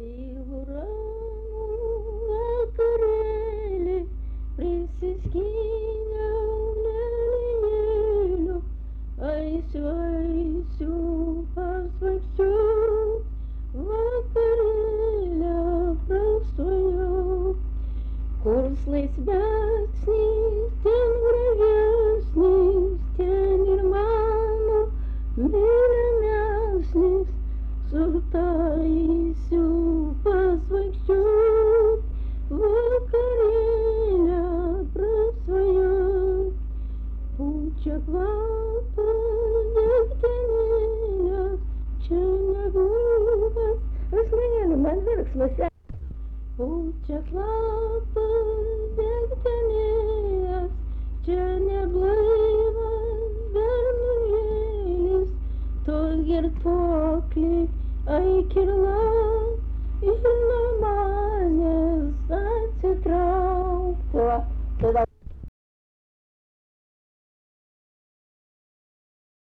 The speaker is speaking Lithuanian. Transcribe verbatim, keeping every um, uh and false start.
Tylu ramų vakarėlį prisiskyniau lelijėlių, eisiu, eisiu, pasvaikščiau, vakarėlio prastojau. Kurs laisvesnis, ten gražesnis, ten ir mano mylimiausias, su taisiu pasvaikščiau, vakarėlio prastojau. Pučia kvapas degtinėlio, čia nebuvęs rasmenėlių man verksmuose. Pučia kvapas degtinėlės, čia neblaivas bernuvėlis, to girtuoklį eik ir lauk, ir nuo